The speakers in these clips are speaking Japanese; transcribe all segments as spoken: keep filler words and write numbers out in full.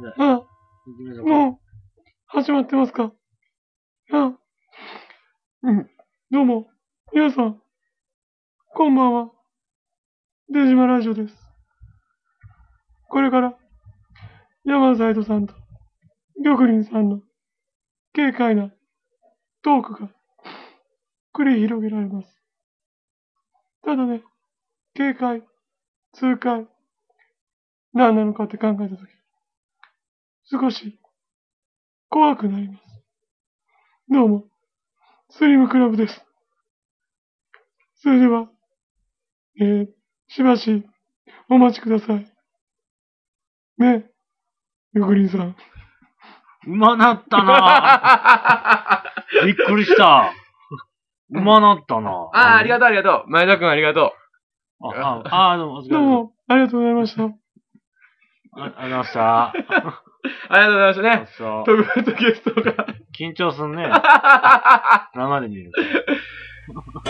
あ、もう、始まってますか。あ、うん。どうも、皆さん、こんばんは。出島ラジオです。これから、山サイドさんと、玉林さんの、軽快なトークが、繰り広げられます。ただね、軽快、痛快、何なのかって考えたとき、少し、怖くなります。どうも、スリムクラブです。それでは、えー、しばし、お待ちください。ね、玉林さん。 うまなったなぁ。びっくりした。うまなったなぁ。 ああ、ありがとう、ありがとう。前田くんありがとう。あ、あ、あどうも、お疲れ様。 どうも、ありがとうございました。 あ、ありがとうございました。 う。ありがとうございましたね。 そう。 特別ゲストが。 緊張すんね。生で見ると。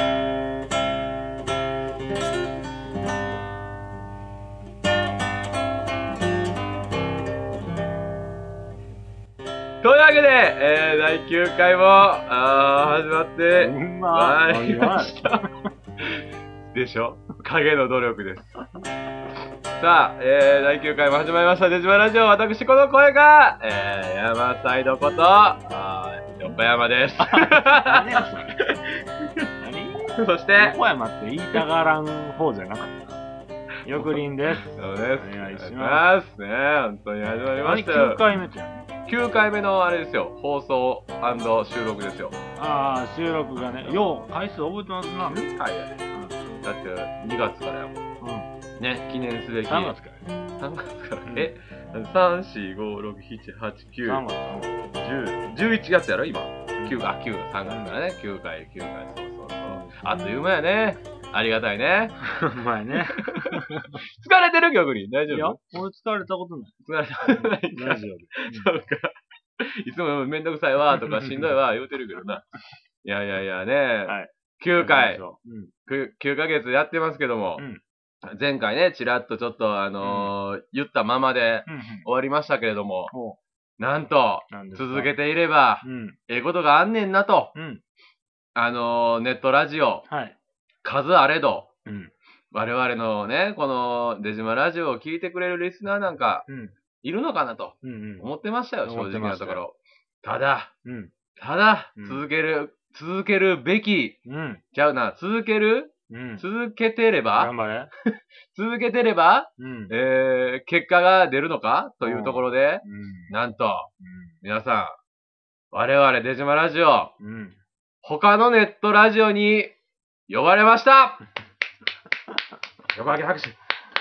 というわけで、えー、だいきゅうかいも、あー、始まって、 うままいりました。でしょ？影の努力です。さあ、えー、だいきゅうかいも始まりました、デジマラジオ。私、この声が、えー、山サイドこと、あー、横山です。 何やそれ。何そして、 横山って言いたがらん方じゃなかった。玉林です。 そうです。 お願いしお願いしまます。ね本当に始まりましたよ。 きゅうかいめってやきゅうかいめのあれですよ、放送収録ですよ。 ああ、収録がね、よう、回数覚えてますな。 きゅうかいやね。だってにがつからやもん。 うん。 ね、記念すべき。 さんがつからね。 さんがつから。 うんえ、さん、し、ご、ろく、しち、はち、きゅう、 さんがつ、さんがつ。 じゅう、じゅういちがつやろ今。きゅう、あ、きゅうがさんがつからね。きゅうかい、きゅうかい、そうそうそう。あっという間やね。ありがたいね。 うまいね。 疲れてる玉林大丈いや、 夫俺疲れたことない。 疲れてないか。 ラジオで。 そうか。いつもめんどくさいわとかしんどいわ言うてるけどな。いやいやいやね。 はい。 きゅうかい、 うん。 きゅうかげつやってますけども、 うん。 前回ね、ちらっとちょっとあのー言ったままでうん。 終わりましたけれども、 おう。 なんとなんですか続けていれば、 うん。 ええことがあんねんなと、 うん。 あのーネットラジオ、 はい。 数あれど、 うん。 我々のね、この出島ラジオを聞いてくれるリスナーなんかうん。 いるのかなとうん。うん。 思ってましたよ、正思ってましたよ直なところ。ただ、 うん。 ただ、 うん続ける、続けるべき、 うん。 ちゃうな、続けるうん。 続けてれば頑張れ。 続けてれば、 うん。 えー、結果が出るのかというところで、 うん。 なんと、皆さん、我々出島ラジオ、 うん。うん。 他のネットラジオに呼ばれました横上げ拍手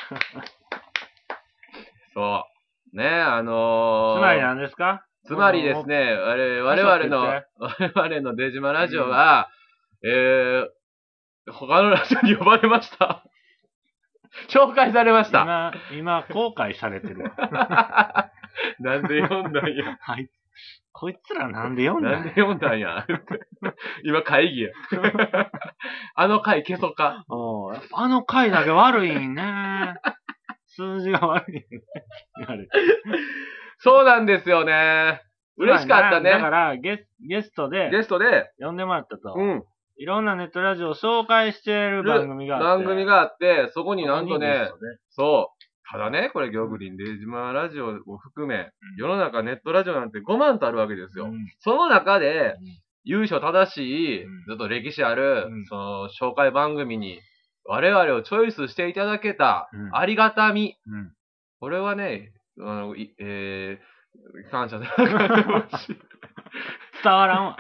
そう。ねあのー、 つまり何ですか？ つまりですね、我々我々の、我々の出島ラジオが、うん、えー、他のラジオに呼ばれました。紹介されました。 今、今、後悔されてる。 なんで読んだんや。 はい。こいつらなんで読んだんや。 なんで読んだんや。今会議や。あの回消そうか。 おあの回だけ悪いんね。数字が悪いね。言われて。 そうなんですよね。嬉しかったね。 だからゲス、ゲストで、 ゲストで、 呼んでもらったと。 うん。 いろんなネットラジオを紹介している番組があって。 番組があって、そこになんとね、 そこにそう。ただね、これ、玉林出島ラジオを含め、うん、世の中ネットラジオなんてごまんとあるわけですよ。うん、その中で、うん、優勝正しい、ずっと歴史ある、うん、その、紹介番組に、我々をチョイスしていただけた、ありがたみ。うん、これはね、あの、えー、感謝で。伝わらんわ。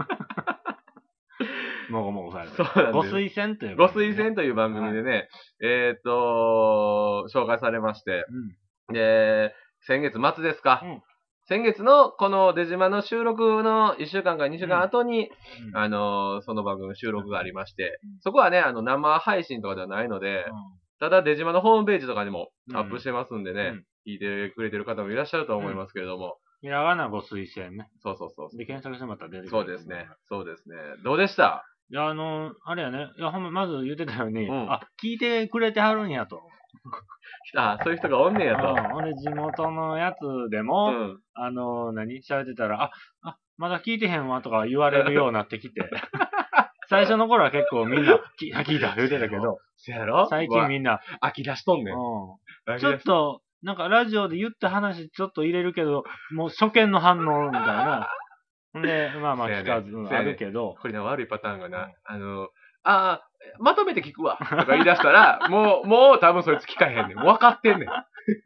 もごもごされて。 そうなんです。 ご推薦という、 ね。ご推薦という番組でね、はい、えっと、紹介されまして、うん、で、先月末ですか。うん、先月のこの出島の収録のいっしゅうかんかにしゅうかん後に、うん、あの、その番組の収録がありまして、うん、そこはね、あの、生配信とかではないので、うん、ただ出島のホームページとかにもアップしてますんでね、うん、聞いてくれてる方もいらっしゃると思いますけれども、 ひらがなご推薦ね。 そうそうそう。 で、検索してもらったら出てくる。 そうですね。そうですね。どうでした？ いや、あの、あれやね。いや、ほんま、まず言ってたように、うん、あ、聞いてくれてはるんやと。 あ、そういう人がおんねやと。 ほんで、地元のやつでも、うん、あの、何喋ってたら、あ、あ、まだ聞いてへんわとか言われるようになってきて。最初の頃は結構みんな、聞いた聞いた言うてたけど、 せやろ最近みんな、 飽き出しとんねん。 うん、ちょっと、なんかラジオで言った話ちょっと入れるけど、もう初見の反応みたいな。んで、まあまあ聞かず、あるけど。 これね、悪いパターンがな、うん、あの、ああ、まとめて聞くわとか言い出したら、もう、もう多分そいつ聞かへんねん。分かってんねん。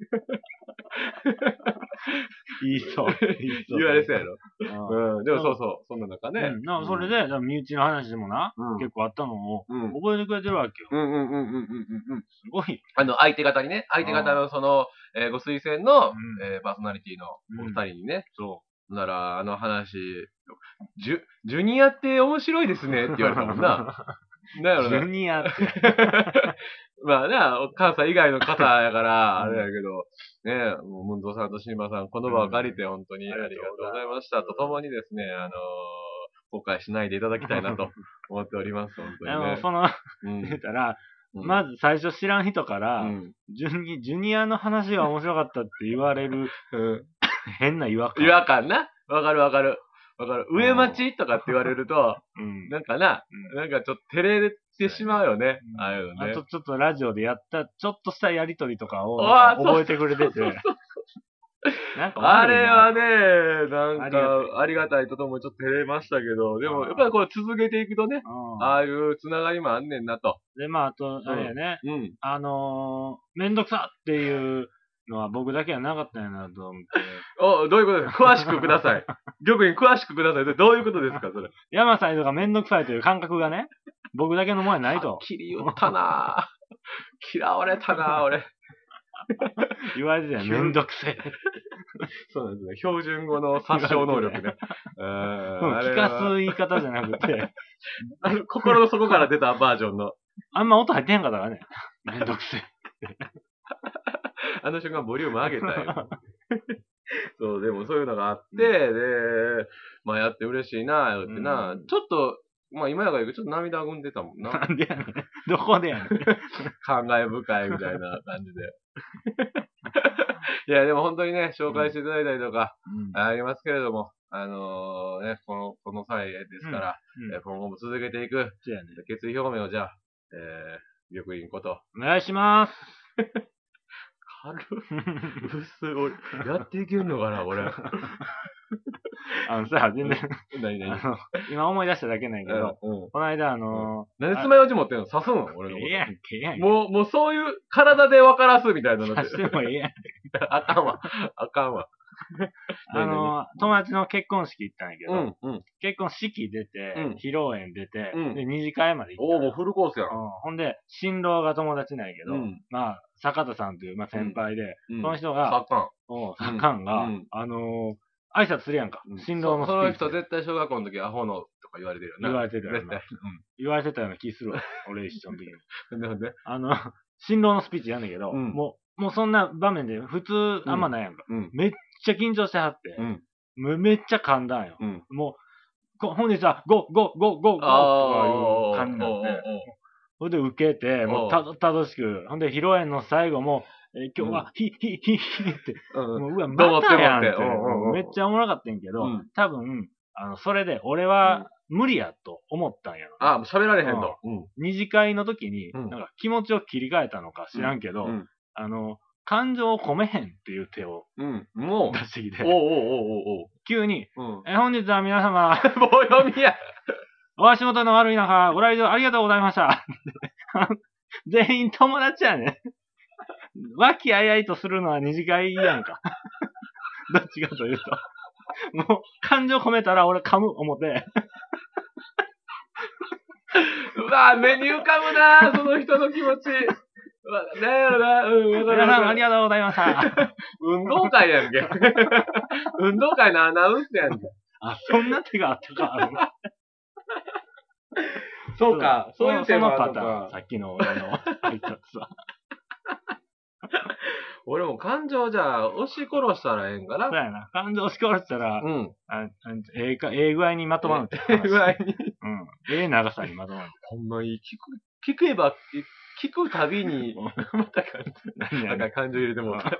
言いそう。 言われそうやろ。うん。でもそうそう。そんな中ね。 うん。なんかそれで、身内の話でもな、結構あったのを、覚えてくれてるわけよ。 うんうんうんうんうんうん。 すごい。 あの、相手方にね、相手方のその、えご推薦の、えパーソナリティのお二人にね、 そう。 なら、あの話、ジュ、ジュニアって面白いですねって言われたもんな。 なるほど。ジュニアって。 まあね、関西以外の方やから、あれやけど、ね、もう、ムンドさんとシンバさん、この場を借りて本当にありがとうございましたとともにですね、あのー、後悔しないでいただきたいなと思っております、本当にね。 あの、その、言ったら、まず最初知らん人から、ジュニ、ジュニアの話が面白かったって言われる、変な違和感。 違和感な。わかるわかる。わかる。上町とかって言われると、うん、なんかな、うん、なんかちょっと照れてしまうよね。うん、ああいうのね。 あとちょっとラジオでやった、ちょっとしたやりとりとかを覚えてくれてて。 なんかあれはね、なんかありがたいとともにちょっと照れましたけど、でもやっぱりこう続けていくとね、ああいうつながりもあんねんなと。 で、まああと、あれやね、うん、あのー、めんどくさっていう、のは僕だけはなかったんやなと思って。 お、どういうことですか？詳しくください。玉に詳しくください。どういうことですかそれ。 山さんとかめんどくさいという感覚がね、僕だけのもんやないと。 きり言ったなぁ。嫌われたなぁ、俺。 言われてたよ、めんどくせえ。 そうなんですね。標準語の殺傷能力ね。 うん、聞かす言い方じゃなくて、 あの、心の底から出たバージョンの。 あんま音入ってへんかったからね。めんどくせえ。 あの瞬間ボリューム上げたよ。そう、でもそういうのがあって、うん、で、まあやって嬉しいな、ってな、うん、ちょっと、まあ今やから言うけどちょっと涙ぐんでたもんな。 なんでやねん。どこでやねん。 感慨深いみたいな感じで。いや、でも本当にね、紹介していただいたりとか、うん、ありますけれども、あのー、ね、この、この際ですから、うんうん、今後も続けていく、決意表明をじゃあ、えー、玉林こと。 お願いします。 軽っ。薄い。俺、やっていけるのかな、俺。 あのさ、全然、 何何今思い出しただけなんやけど、うんうん、この間あのー、なんで爪楊枝持ってんの刺すの俺のこと。 ええやんけ、ええやんけ。 もう、もうそういう体で分からすみたいなの刺してもええやんけ。 あかんわ。あかんわ。 あのー、友達の結婚式行ったんやけど、うんうん、結婚式出て、うん、披露宴出て、うん、で、二次会まで行った。 おー、もうフルコースやん。 うん、ほんで、新郎が友達なんやけど、うん、まあ、坂田さんという、まあ、先輩で、うん、その人が、 サッカン。 おサッカンが、うん、あのー、挨拶するやんか。新郎のスピーチ。 その人絶対小学校の時アホのとか言われてるよね。 言われてたよね。絶対。うん。言われてたような気するわ。俺一緒の時に。 なんであの、新郎のスピーチやんだけど、うん、もう、もうそんな場面で普通あんまないやんか。うん、めっちゃ緊張してはって、うん、めっちゃ噛んだんよ。うん、もう、本日はゴーゴーゴーゴーゴーとかいう感じになって、それで受けて、もうたどたどしく、ほんで披露宴の最後も、えー、今日は、ヒッヒッヒッヒッって、うん、もう、うわ、またやんって、めっちゃおもろかったんやけど、うん、多分、あの、それで、俺は、無理やと思ったんやろ。 あ、もう喋られへんと。 うん。二次会の時に、なんか気持ちを切り替えたのか知らんけど、うん、あの、感情を込めへんっていう手を、うん、もう、出してきて、おうおうおうおう急に、うん、え、本日は皆様、 棒読みや。 お足元の悪い中、ご来場ありがとうございました。全員友達やね。和気あいあいとするのは二次会やんか。どっちかというと。もう、感情込めたら俺噛む思て。 うわぁ、目に浮かぶなぁ、その人の気持ち。うわ、なんやろな、うん、わかる。 皆さんありがとうございました。 運動会やんけ。運動会のアナウンスやんけ。 あ、そんな手があったか。 そうか、そういう手もあるのか。そのパターン、さっきの俺の挨拶は。 俺も感情じゃあ、押し殺したらええんかな。 そうやな。感情押し殺したら、うん。あええか、ええ具合にまとまるって。 ええ具合に。 うん。ええ長さにまとまる。 ほんまに聞く、聞けば聞くたびに、また感情、なんか感情入れてもらった。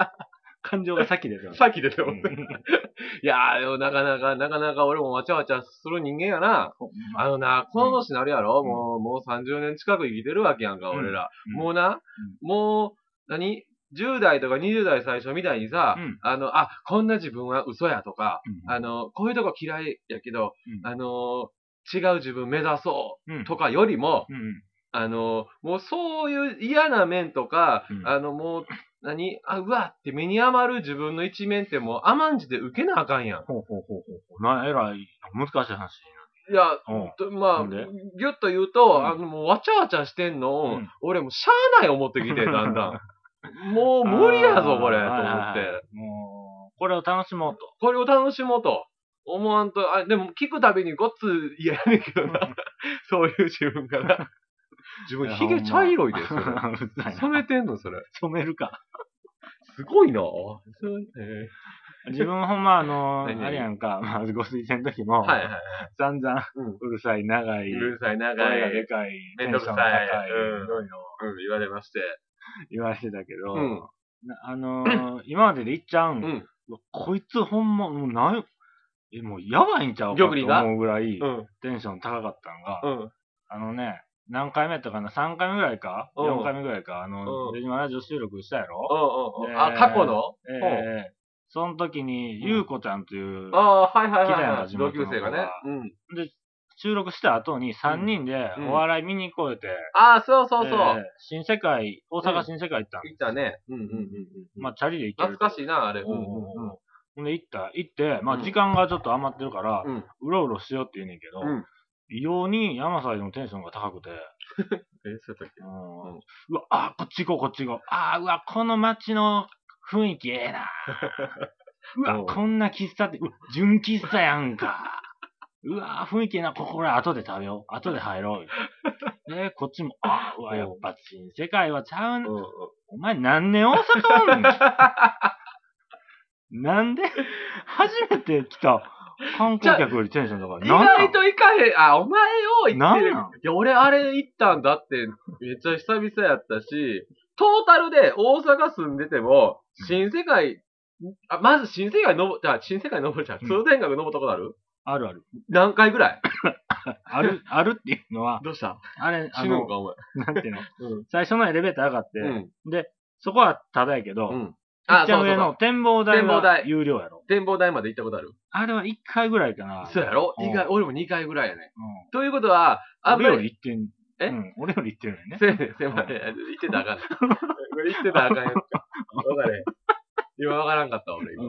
感情が先出てます。 先出てます。いやー、でもなかなか、なかなか俺もわちゃわちゃする人間やな。あのな、この年になるやろ、うん、もう、もうさんじゅうねん近く生きてるわけやんか、俺ら。うん、もうな、うん、もう、何じゅう代とかにじゅう代最初みたいにさ、うん、あの、あ、こんな自分は嘘やとか、うん、あの、こういうとこ嫌いやけど、うん、あの、違う自分目指そうとかよりも、うんうん、あの、もうそういう嫌な面とか、うん、あの、もう、何あ、うわって目に余る自分の一面ってもう甘んじて受けなあかんやん。 ほうほうほうほう。な、えらい、難しい話。 いや、まあ、ぎゅっと言うと、うん、あの、もうわちゃわちゃしてんのを、うん、俺もしゃあない思ってきて、だんだん。もう無理やぞ、これ、と思って。はいはい、 もう、これを楽しもうと。 これを楽しもうと。思わんと、あ、でも聞くたびにごっつ嫌やねんけどな。そういう自分がな。自分、髭茶色いですよ。染めてんの、それ。 染めるか。 すごいな。 自分ほんまあの、あれやんか、まあ、ご推薦の時も、はいはいはい、散々、うるさい、長い、 うるさい、長い、 声がでかい、 めんどくさい、 高い、 うん、言われまして。 言われてたけど、うん、あのー、今までで言っちゃうん、うん、こいつほんま、もうなん、え、もうやばいんちゃうかと思うぐらい、うん、テンション高かったのが、うん、あのね、何回目やったかな ?さん 回目ぐらいか、うん、よんかいめぐらいかあの、デジマラジオ収録したやろ、 うんうんうん、あ、過去のええー、その時に、ゆうこちゃんという、 ああ、はいはいはい、同級生がね。 うん。で、収録した後にさんにんでお笑い見に行こうて。 ああ、そうそうそう。 新世界、大阪新世界行ったん行ったね。うんうんうん。 まあ、チャリで行った。 懐かしいな、あれ。うんうんうん。 ほんで行った、行って、まあ、時間がちょっと余ってるから、うろうろしようって言うねんけど、異様に山サイドのテンションが高くて。 え、そうだっけ？うわ、あ、こっち行こう、こっち行こう。あ、うわ、この街の雰囲気ええな。うわ、こんな喫茶って、うわ、純喫茶やんか。うわ、雰囲気ええな、ここら後で食べよう。後で入ろう。で、こっちも、あ、うわ、やっぱ新世界はちゃうな。お前何年大阪おんねん。なんで初めて来た観光客よりテンションだから。 意外と行かへん。あ、お前よ、行ってる。いや、俺あれ行ったんだって、めっちゃ久々やったし、トータルで大阪住んでても、新世界、あ、まず新世界登、じゃあ新世界登るじゃん。通天閣登ったことある？ あるある。 何回ぐらい？ ある、あるっていうのは、 どうした？ あれ、 死ぬのか、お前。 なんていうの、うん、最初のエレベーター上がって、うん、で、そこはただやけど、うん、一番上の展望台は有料やろ。 展望台まで行ったことある？ あれはいっかいぐらいかな。 そうやろ？にかい、俺もにかいぐらいやね。うん、ということは、 あんまり。俺より行ってん。え、うん、俺より行ってるよね。 せ、せまい。行ってたらあかんね。これ行ってたらあかんやつか。わかれ。今わからんかった、俺今。うん。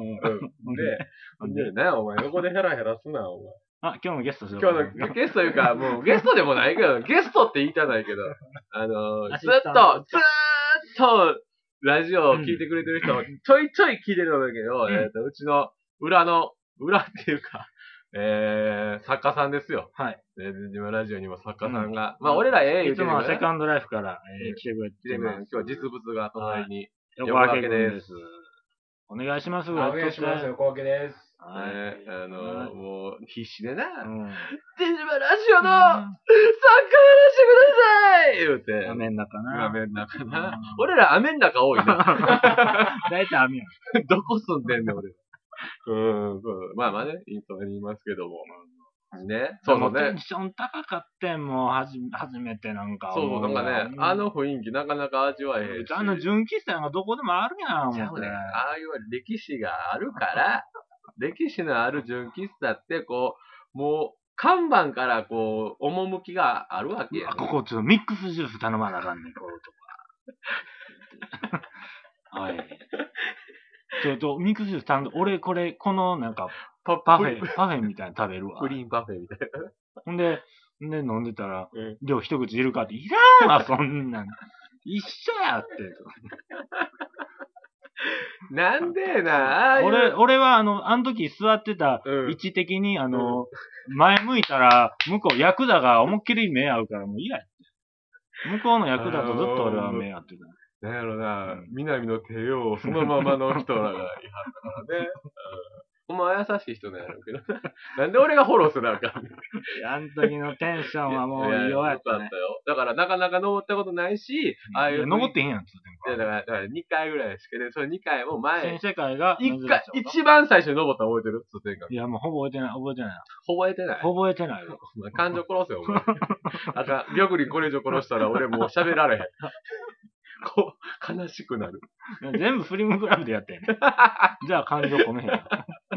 で、で、な、お前横でヘラヘラすな、お前。 あ、今日のゲストしよう。 今日のゲストいうか、もうゲストでもないけど、ゲストって言いたないけど、あのー、ずっと、ずーっと、ラジオを聞いてくれてる人、ちょいちょい聞いてるんだけど、うん、えっと、うちの裏の、裏っていうか、えー、作家さんですよ。 はい。 で、自分ラジオにも作家さんが、うん、まあ、俺らええ言うてるけど、ね。いつもセカンドライフから、えー、来てくれてる。 今日は実物が隣に、 横分けです。お願いします。お願いします。横分けです。はい。あの、もう、必死でな、うん、デジマラジオの、サッカーやらしてください言うて。 雨ん中な。 雨ん中な。俺ら雨ん中多いな。 大体雨やん。どこ住んでんねん、俺。うん、まあまあね、インスタに言いますけども。ね。 そうそうね。テンション高かってん、もう、はじ、初めてなんか。 そう、なんかね、あの雰囲気なかなか味わえへんし。 あの純喫茶がどこでもあるやん、 思って。ああいう歴史があるから、歴史のある純喫茶って、こう、もう、看板からこう、趣があるわけや、 ね。ここちょっとミックスジュース頼まなあかんねん、こういうとこ。はい。ちょっと、ミックスジュース頼んで、俺これ、このなんか、パフェ、パフェみたいなの食べるわ。 プリンパフェみたいな。ほんで、んで飲んでたら、うん、量一口いるかって、いらんわ、そんなん。一緒やって。 なんでな、 俺、俺はあの、あの時座ってた位置的に、うん、あの、うん、前向いたら、向こう、ヤクザが思いっきり目合うからもう嫌やって。向こうのヤクザとずっと俺は目合ってた。なんやろな、うん、南の帝王、そのままの人らがいはったからね。 ほんまは優しい人なんやろうけど。なんで俺がフォローするのか。 あの時のテンションはもう異様やったね。 だからなかなか登ったことないし、 ああいう。登ってへんやん、つってんか。いや、だから、だからにかいぐらいしかで、それにかいも前。 新世界が。 一回、一番最初に登ったの覚えてる通天閣。 いや、もうほぼ覚えてない、覚えてない。 覚えてない。 覚えてないよ。 感情殺せよ、お前。あかん、玉林これ以上殺したら俺もう喋られへん。こう、悲しくなる。 全部フリムクラブでやってんね。じゃあ感情込めへん。あ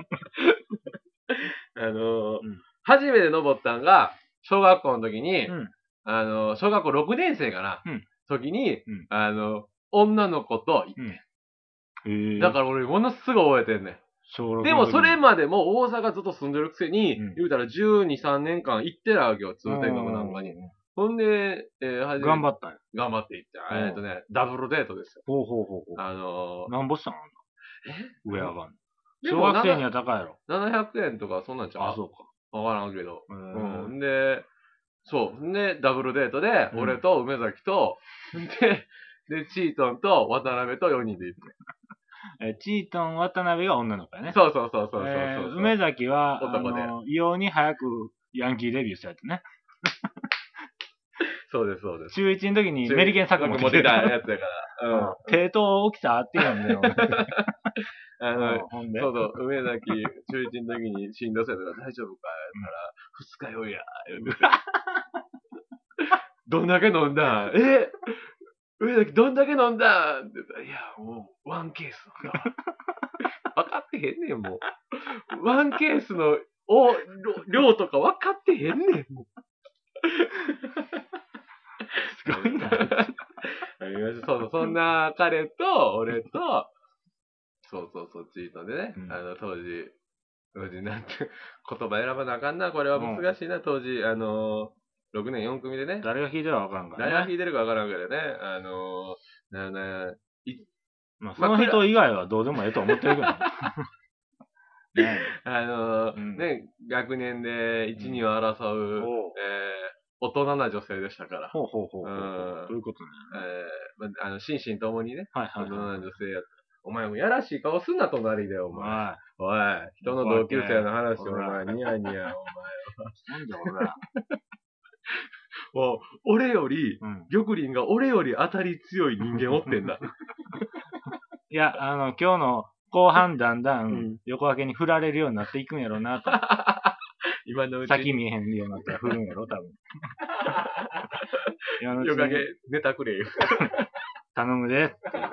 のーうん、初めて登ったんが、小学校の時に、うん、あのー、小学校ろくねん生かな、うん、時に、うん、あのー、女の子と行って、うん、だから俺ものすごい覚えてんねん。でもそれまでも大阪ずっと住んでるくせに、うん、言うたらじゅうに、さんねんかん行ってないわけよ、通天閣なんかに。ほんで、えー、はじめ頑張ったんや。 頑張っていって、えっとね、ダブルデートですよ。 ほうほうほうほう。 あのー、なんぼしたのえ上上がんの。小学生には高いやろ。 ななひゃくえんとかそんなんちゃうあ、そうか。 わからんけど。うん。で、そう。で、ダブルデートで、俺と梅崎と、で、で、チートンと渡辺とよにんで行って。 え、チートン、渡辺が女の子やね。 そうそうそうそうそうそう、 えー。梅崎は、男で。異様に早くヤンキーデビューしたやつね。 そうです、そうです。 中いちの時にメリケン作持ってたやつだから。 うん。低等大きさあって言うんだよ。 あの、ほんで。そうそう、梅崎、中いちの時にしんどそうやから大丈夫かやったら、二日酔いや、言うて。どんだけ飲んだえ梅崎どんだけ飲んだって言ったら、いや、もう、ワンケース飲んだ。分かってへんねん、もう。ワンケースの、お、量とか分かってへんねん、もう。すごいな。そうそう、そんな彼と、俺と、そうそうそう、チートでね、うん、あの、当時、当時なんて、言葉選ばなあかんな、これは難しいな、うん、当時、あの、ろくねんよん組でね。 誰が弾いてるかわからんからね。誰が弾いてるかわからんからね、あの、なな、い、 まあ、その人以外はどうでもええと思ってるけどね。 ね、あの、うん、ね、学年でいち、にを争う、うん、えー、大人な女性でしたから。 ほうほうほうほう。うん、 どういうことね。えー、あの、心身ともにね、はいはいはい、大人な女性やった。お前もやらしい顔すんな、隣で、お前。おい、人の同級生の話、お前、ニヤニヤ、お前は。 なんだ俺ら。 もう、俺より、うん、玉林が俺より当たり強い人間おってんだ。 いや、あの、今日の後半だんだん横分けに振られるようになっていくんやろうなと。 今のうち先見えへんようになったら振るんやろ、多分。 今のうち横分け、ネタくれよ。 頼むで。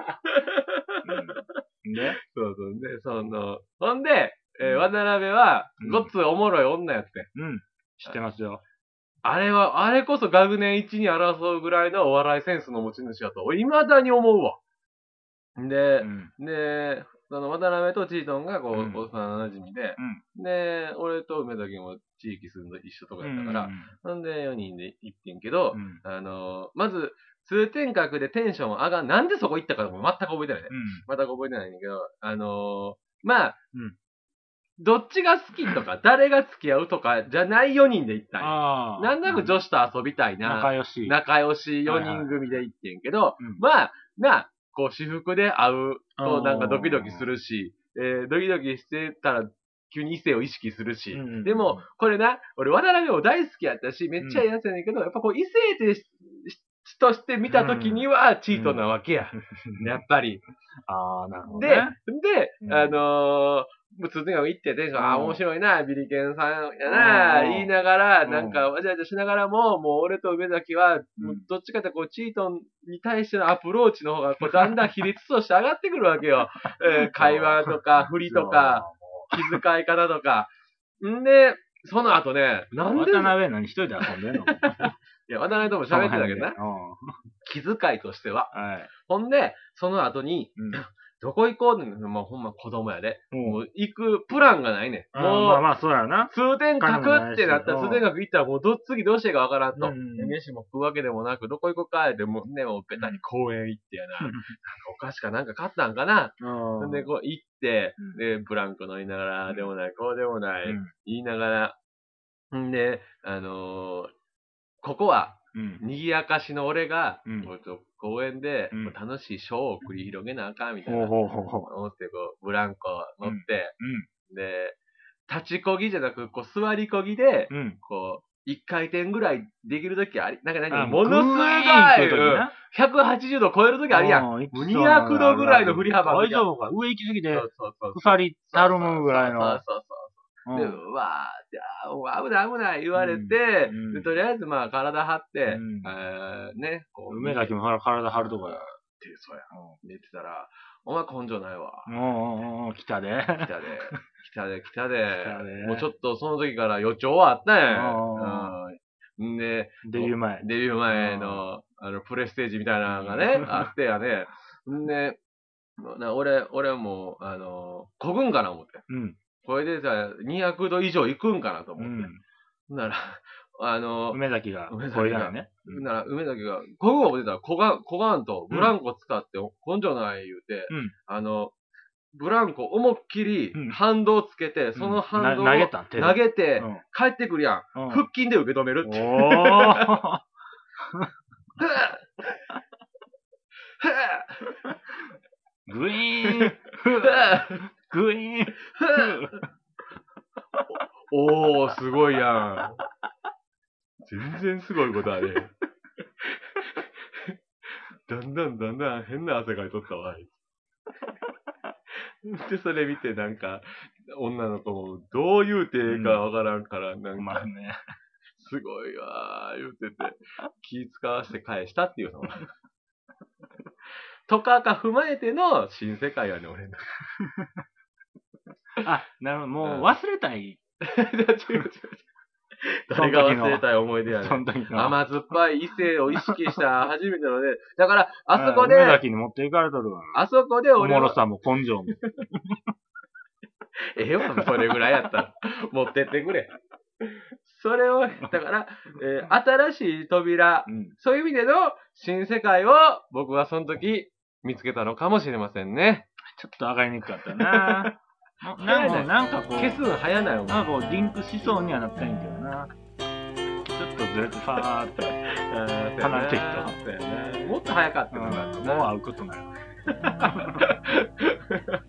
うん、でそうそう。で、その、ほんで、えー、渡辺は、ごっつおもろい女やって。 うん。知ってますよ。 あれは、あれこそ学年一に争うぐらいのお笑いセンスの持ち主だと、未だに思うわ。で、うん、で、その渡辺とチートンがこう、うん、幼馴染で、うん、で、俺と梅崎も地域住んで一緒とかやったから、ほ、うん、んでよにんで行ってんけど、うん、あの、まず、通天閣でテンション上がん、なんでそこ行ったかも全く覚えてないね。うん、全く覚えてないんだけど、あのー、まあ、うん、どっちが好きとか、誰が付き合うとかじゃないよにんで行ったんや。なんとなく女子と遊びたいな。 仲良し。 仲良しよにん組で行ってんけど、はいはい、まあ、な、こう、私服で会うとなんかドキドキするし、えー、ドキドキしてたら急に異性を意識するし、うんうんうん、でも、これな、俺渡辺も大好きやったし、めっちゃいいやつやねんけど、うん、やっぱこう異性でとして見たときにはチートなわけや。うん、やっぱり。 ああ、なるほど、ね。 で、で、うん、あのー、通天閣行ってテンション、ああ、面白いな、ビリケンさんやな、言いながら、なんか、わちゃわちゃしながらも、もう俺と梅崎は、どっちかってこう、チートンに対してのアプローチの方が、こう、だんだん比率として上がってくるわけよ。えー、会話とか、振りとか、気遣い方とか。んで、その後ね、 なんで渡辺何一人で遊んでんのいや、渡辺とも喋ってたけどな。気遣いとしては。はい、ほんで、その後に、うん、どこ行こうって、もうほんま子供やで。うん、もう行くプランがないねん。もう、まあまあそうやな。 通天閣ってなったら、通天閣行ったらもうど、次どうしていいかわからんと。うん、飯も食うわけでもなく、どこ行こうかって、もうね、もうベタに公園行ってやな。なんかお菓子かなんか買ったんかな。うん、で、こう行って、で、ブランコ乗りながら、でもない、こうでもない、言いながら、んで、あのー、ここは、うん、賑やかしの俺が、うん、公園で、うん、楽しいショーを繰り広げなあかんみたいな。思ってこう、ブランコ乗って、 で、立ちこぎじゃなく、こう座りこぎで、うん、こう、一回転ぐらいできるときあり、なんか何ものすごい、ひゃくはちじゅうど超えるときあるやん。にひゃくどぐらいの振り幅。 大丈夫か上行きすぎて、鎖たるむぐらいの。 そうそうそう。で、うわー、危ない危ない言われて、とりあえずまあ体張って、ね。 梅だけも体張るとこや。ってそうや。寝てたら、お前根性ないわ。 おー、来たで。 来たで。来たで、来たで。もうちょっとその時から予兆はあったんや。んで、 デビュー前。 デビュー前の、あの、プレステージみたいなのがね、あってやね。んで、俺、俺も、あの、こぐんかな思って。うん。これでさ、にひゃくど以上行くんかなと思って。なら、あの、 梅崎が、梅崎がね。 なら、梅崎が、こぐんを出たら、こが、こがんと、ブランコ使って根性ない言うて、あの、ブランコ思いっきり反動つけて、その反動を投げて、帰ってくるやん。腹筋で受け止めるって。 グイーングイーンおー、すごいやん。全然すごいことあれ。だんだんだんだん変な汗かいとったわ、あいつ。で、それ見てなんか、女の子もどう言うてええかわからんから、なんか、まあね、すごいわー、言うてて、気使わせて返したっていうの。とかか踏まえての新世界やね、俺の。 あ、なるほど、もう忘れたい。違う違う違う。 誰が忘れたい思い出やね。甘酸っぱい異性を意識した初めてのね。だから、あそこで。 梅崎に持っていかれとるわ。 あそこで俺は。おもろさも根性も。 ええわ、それぐらいやったら。持ってってくれ。それを、だから、えー、新しい扉、うん、そういう意味での新世界を僕はその時見つけたのかもしれませんね。 ちょっと上がりにくかったな。なんか、なんかこう、 消すの早ないもん。 なんかこう、リンクしそうにはなったんやけどな。ちょっとずれてファーって離れていった。 もっと早かったのが、 もう会うことない。